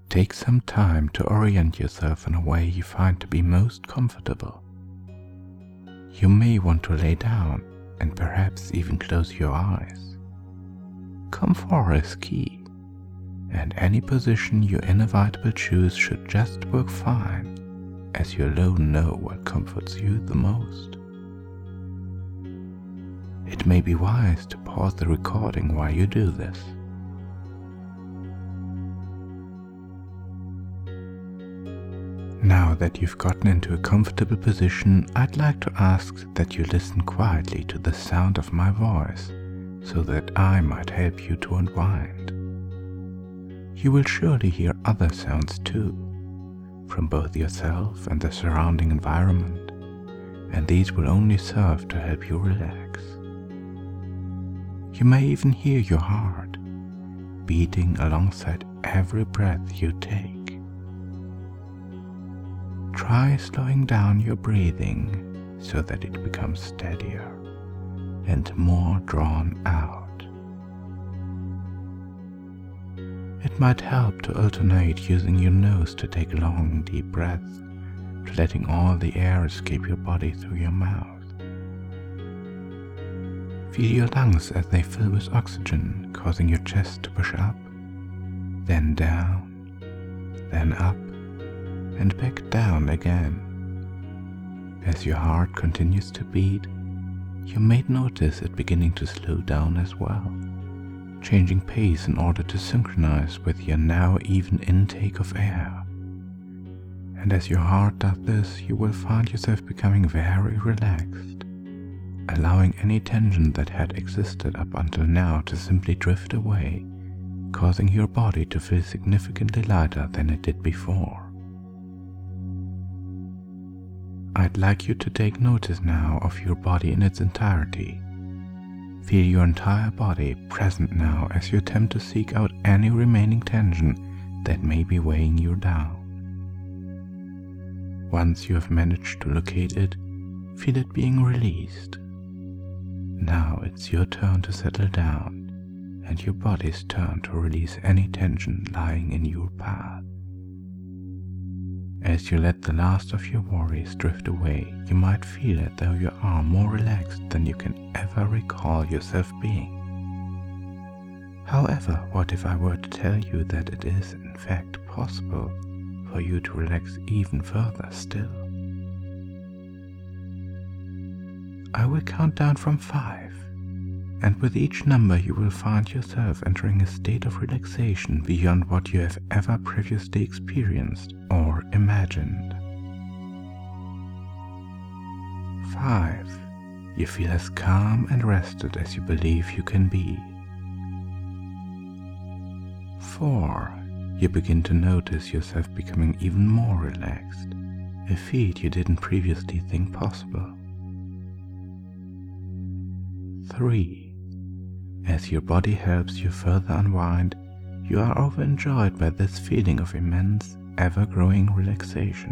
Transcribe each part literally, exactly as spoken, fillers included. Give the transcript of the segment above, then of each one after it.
take some time to orient yourself in a way you find to be most comfortable. You may want to lay down and perhaps even close your eyes. Comfort is key, and any position you inevitably choose should just work fine, as you alone know what comforts you the most. It may be wise to pause the recording while you do this. Now that you've gotten into a comfortable position, I'd like to ask that you listen quietly to the sound of my voice, so that I might help you to unwind. You will surely hear other sounds too, from both yourself and the surrounding environment, and these will only serve to help you relax. You may even hear your heart beating alongside every breath you take. Try slowing down your breathing so that it becomes steadier and more drawn out. It might help to alternate using your nose to take long, deep breaths, to letting all the air escape your body through your mouth. Feel your lungs as they fill with oxygen, causing your chest to push up, then down, then up, and back down again. As your heart continues to beat, you may notice it beginning to slow down as well, changing pace in order to synchronize with your now even intake of air. And as your heart does this, you will find yourself becoming very relaxed, allowing any tension that had existed up until now to simply drift away, causing your body to feel significantly lighter than it did before. I'd like you to take notice now of your body in its entirety. Feel your entire body present now as you attempt to seek out any remaining tension that may be weighing you down. Once you have managed to locate it, feel it being released. Now it's your turn to settle down, and your body's turn to release any tension lying in your path. As you let the last of your worries drift away, you might feel as though you are more relaxed than you can ever recall yourself being. However, what if I were to tell you that it is in fact possible for you to relax even further still? I will count down from five, and with each number you will find yourself entering a state of relaxation beyond what you have ever previously experienced or imagined. Five. You feel as calm and rested as you believe you can be. Four. You begin to notice yourself becoming even more relaxed, a feat you didn't previously think possible. Three. As your body helps you further unwind, you are overjoyed by this feeling of immense, ever-growing relaxation.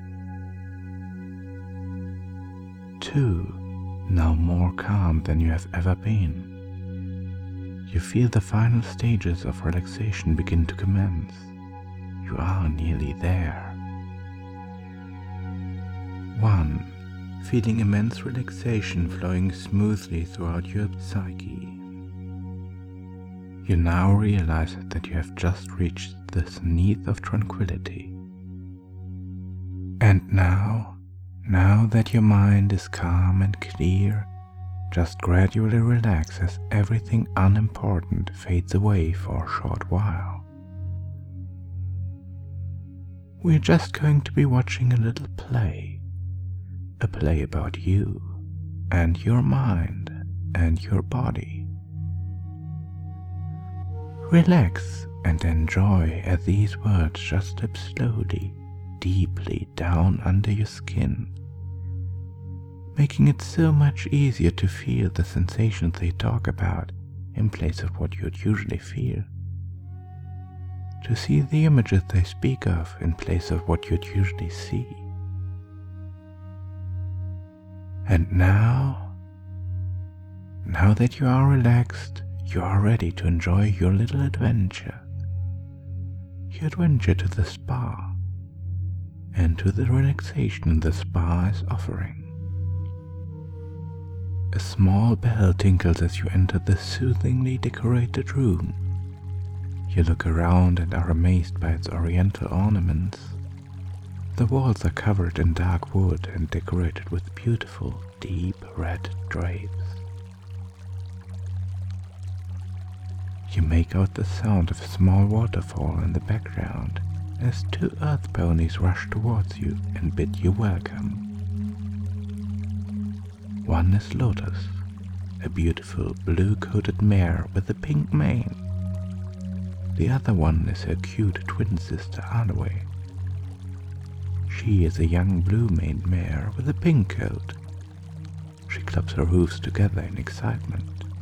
Two. Now more calm than you have ever been. You feel the final stages of relaxation begin to commence. You are nearly there. One. Feeling immense relaxation flowing smoothly throughout your psyche. You now realize that you have just reached the zenith of tranquility. And now, now that your mind is calm and clear, just gradually relax as everything unimportant fades away for a short while. We're just going to be watching a little play, a play about you and your mind and your body. Relax and enjoy as these words just slip slowly, deeply down under your skin, making it so much easier to feel the sensations they talk about in place of what you'd usually feel, to see the images they speak of in place of what you'd usually see. And now, now that you are relaxed, you are ready to enjoy your little adventure. you adventure to the spa and to the relaxation the spa is offering. A small bell tinkles as you enter the soothingly decorated room. You look around and are amazed by its oriental ornaments. The walls are covered in dark wood and decorated with beautiful, deep red drapes. You make out the sound of a small waterfall in the background as two earth ponies rush towards you and bid you welcome. One is Lotus, a beautiful blue-coated mare with a pink mane. The other one is her cute twin sister Aloe. She is a young blue-maned mare with a pink coat. She claps her hooves together in excitement.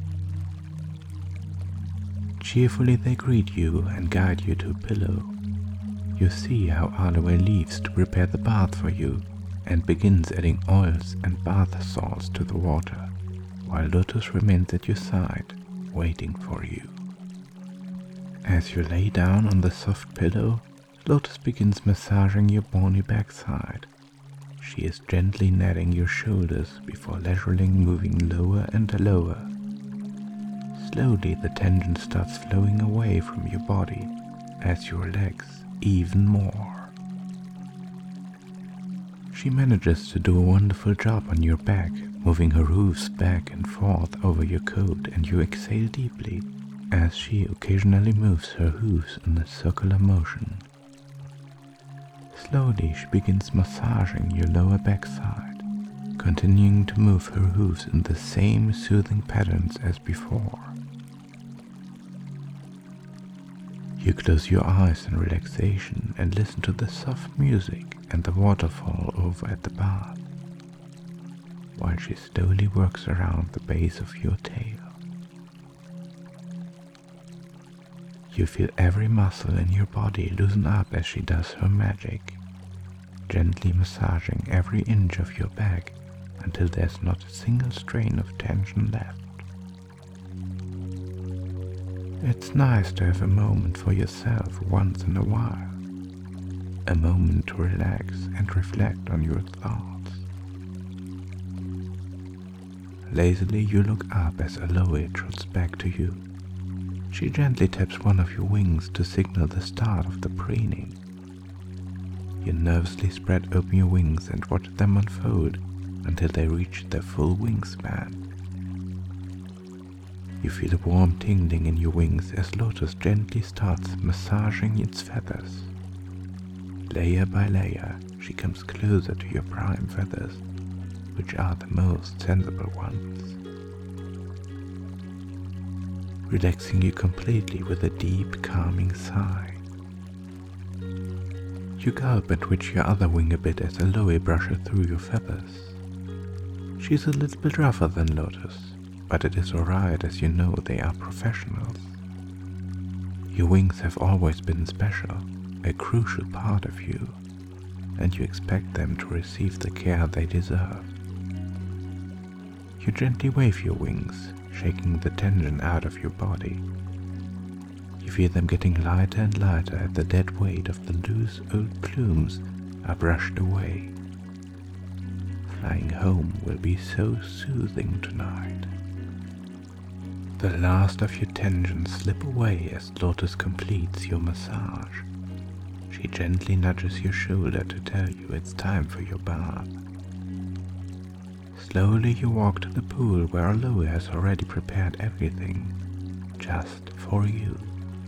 Cheerfully they greet you and guide you to a pillow. You see how Aloe leaves to prepare the bath for you and begins adding oils and bath salts to the water, while Lotus remains at your side, waiting for you. As you lay down on the soft pillow, Lotus begins massaging your bony backside. She is gently kneading your shoulders before leisurely moving lower and lower. Slowly the tension starts flowing away from your body as you relax even more. She manages to do a wonderful job on your back, moving her hooves back and forth over your coat, and you exhale deeply as she occasionally moves her hooves in a circular motion. Slowly she begins massaging your lower backside, continuing to move her hooves in the same soothing patterns as before. You close your eyes in relaxation and listen to the soft music and the waterfall over at the bath, while she slowly works around the base of your tail. You feel every muscle in your body loosen up as she does her magic, gently massaging every inch of your back until there's not a single strain of tension left. It's nice to have a moment for yourself once in a while, a moment to relax and reflect on your thoughts. Lazily you look up as Aloe trots back to you. She gently taps one of your wings to signal the start of the preening. You nervously spread open your wings and watch them unfold until they reach their full wingspan. You feel a warm tingling in your wings as Lotus gently starts massaging its feathers. Layer by layer, she comes closer to your prime feathers, which are the most sensible ones, relaxing you completely with a deep, calming sigh. You gulp and twitch your other wing a bit as Aloe brushes through your feathers. She's a little bit rougher than Lotus, but it is alright as you know they are professionals. Your wings have always been special, a crucial part of you, and you expect them to receive the care they deserve. You gently wave your wings, shaking the tension out of your body. You feel them getting lighter and lighter as the dead weight of the loose old plumes are brushed away. Flying home will be so soothing tonight. The last of your tensions slip away as Lotus completes your massage. She gently nudges your shoulder to tell you it's time for your bath. Slowly you walk to the pool where Aloe has already prepared everything, just for you.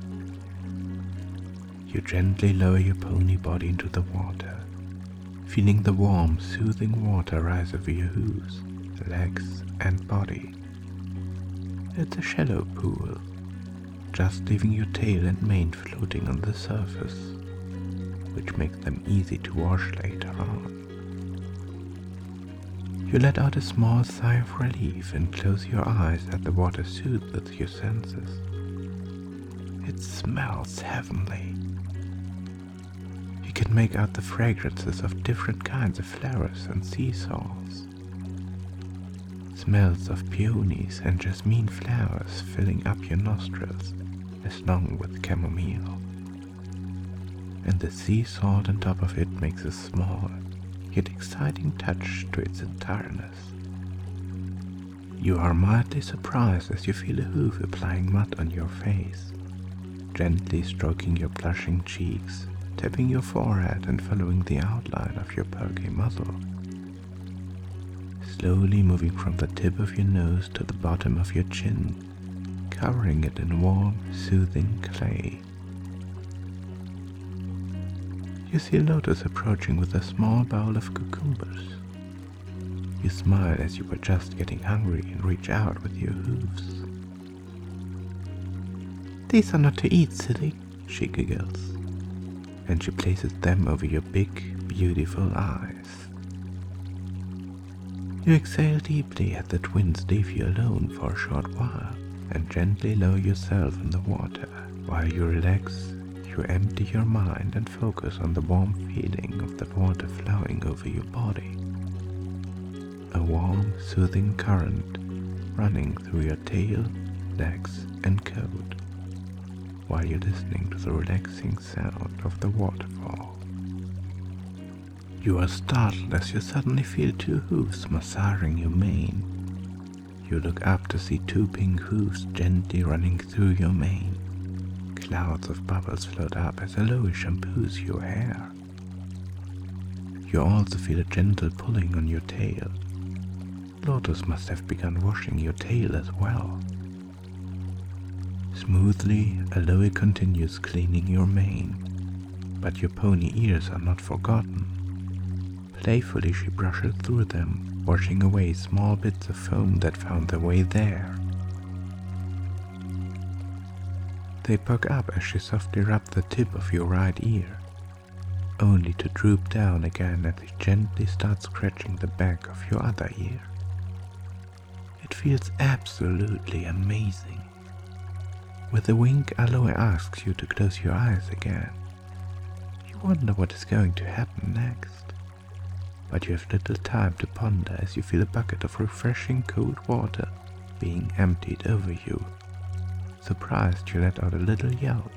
You gently lower your pony body into the water, feeling the warm, soothing water rise over your hooves, legs, and body. It's a shallow pool, just leaving your tail and mane floating on the surface, which makes them easy to wash later on. You let out a small sigh of relief and close your eyes as the water soothes your senses. It smells heavenly. You can make out the fragrances of different kinds of flowers and sea salts. Smells of peonies and jasmine flowers filling up your nostrils, along with chamomile. and the sea salt on top of it makes a small, yet exciting touch to its entireness. You are mildly surprised as you feel a hoof applying mud on your face, gently stroking your blushing cheeks, tapping your forehead and following the outline of your pokey muzzle. Slowly moving from the tip of your nose to the bottom of your chin, covering it in warm, soothing clay. You see Lotus approaching with a small bowl of cucumbers. You smile as you were just getting hungry and reach out with your hooves. "These are not to eat, silly," she giggles, and she places them over your big, beautiful eyes. You exhale deeply as the twins leave you alone for a short while and gently lower yourself in the water. While you relax, you empty your mind and focus on the warm feeling of the water flowing over your body. A warm, soothing current running through your tail, legs, and coat, while you're listening to the relaxing sound of the waterfall. You are startled as you suddenly feel two hooves massaging your mane. You look up to see two pink hooves gently running through your mane. Clouds of bubbles float up as Aloe shampoos your hair. You also feel a gentle pulling on your tail. Lotus must have begun washing your tail as well. Smoothly, Aloe continues cleaning your mane, but your pony ears are not forgotten. Playfully she brushes through them, washing away small bits of foam that found their way there. They poke up as she softly rubs the tip of your right ear, only to droop down again as she gently starts scratching the back of your other ear. It feels absolutely amazing. With a wink, Aloe asks you to close your eyes again. You wonder what is going to happen next, but you have little time to ponder as you feel a bucket of refreshing cold water being emptied over you. Surprised, you let out a little yelp.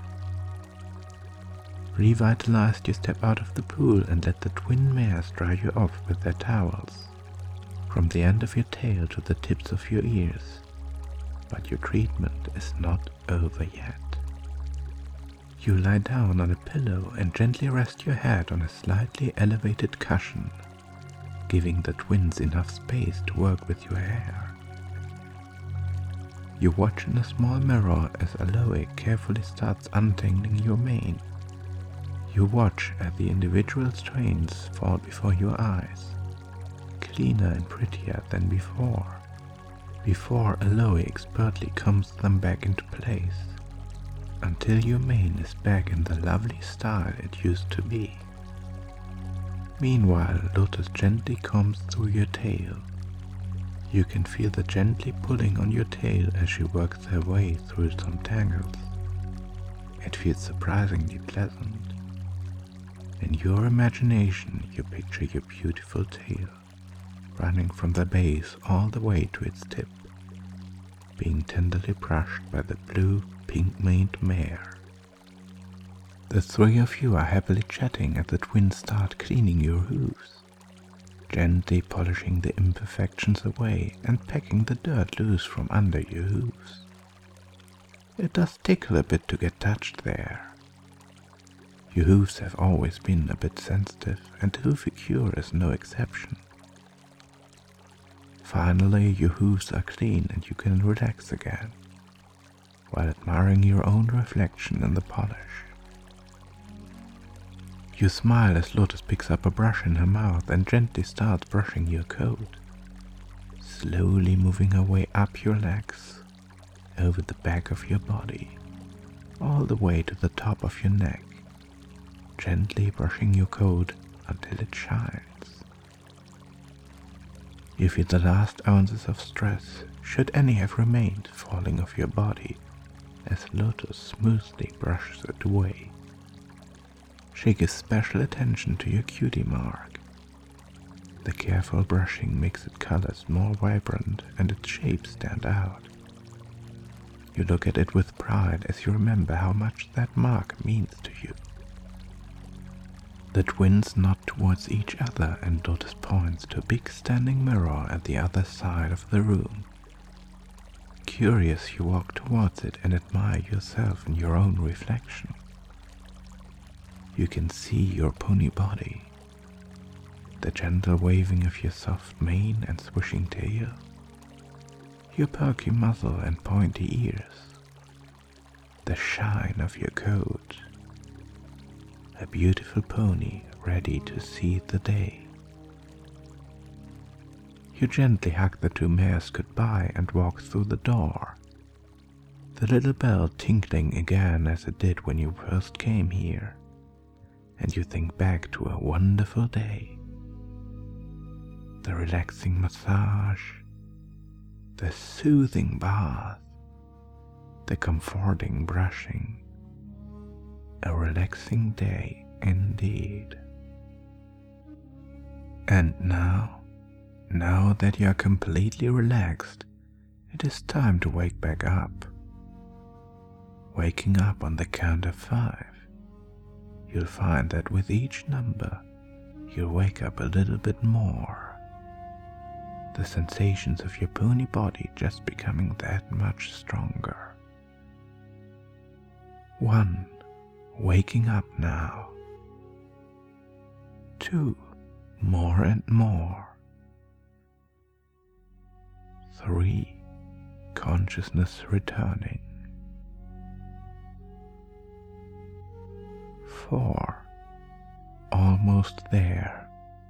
Revitalized, you step out of the pool and let the twin mares dry you off with their towels, from the end of your tail to the tips of your ears. But your treatment is not over yet. You lie down on a pillow and gently rest your head on a slightly elevated cushion, giving the twins enough space to work with your hair. You watch in a small mirror as Aloe carefully starts untangling your mane. You watch as the individual strands fall before your eyes, cleaner and prettier than before, before Aloe expertly combs them back into place, until your mane is back in the lovely style it used to be. Meanwhile, Lotus gently combs through your tail. You can feel the gently pulling on your tail as she works her way through some tangles. It feels surprisingly pleasant. In your imagination, you picture your beautiful tail, running from the base all the way to its tip, being tenderly brushed by the blue, pink-maned mare. The three of you are happily chatting as the twins start cleaning your hooves, gently polishing the imperfections away and pecking the dirt loose from under your hooves. It does tickle a bit to get touched there. Your hooves have always been a bit sensitive, and Hoofy-Cure is no exception. Finally, your hooves are clean and you can relax again, while admiring your own reflection in the polish. You smile as Lotus picks up a brush in her mouth and gently starts brushing your coat, slowly moving her way up your legs, over the back of your body, all the way to the top of your neck, gently brushing your coat until it shines. You feel the last ounces of stress, should any have remained, falling off your body as Lotus smoothly brushes it away. She gives special attention to your cutie mark. The careful brushing makes its colors more vibrant and its shapes stand out. You look at it with pride as you remember how much that mark means to you. The twins nod towards each other and Lotus points to a big standing mirror at the other side of the room. Curious, you walk towards it and admire yourself in your own reflection. You can see your pony body, the gentle waving of your soft mane and swishing tail, your perky muzzle and pointy ears, the shine of your coat. A beautiful pony ready to see the day. You gently hug the two mares goodbye and walk through the door, the little bell tinkling again as it did when you first came here, and you think back to a wonderful day. The relaxing massage, the soothing bath, the comforting brushing. A relaxing day indeed. And now, now that you are completely relaxed, it is time to wake back up. Waking up on the count of five, you'll find that with each number, you'll wake up a little bit more. The sensations of your pony body just becoming that much stronger. One. Waking up now. Two, more and more. Three, consciousness returning. Four, almost there.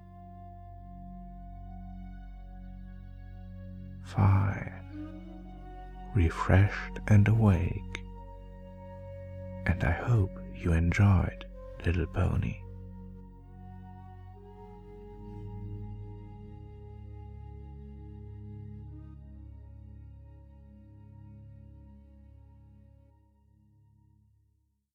Five, refreshed and awake. And I hope you enjoyed, little pony.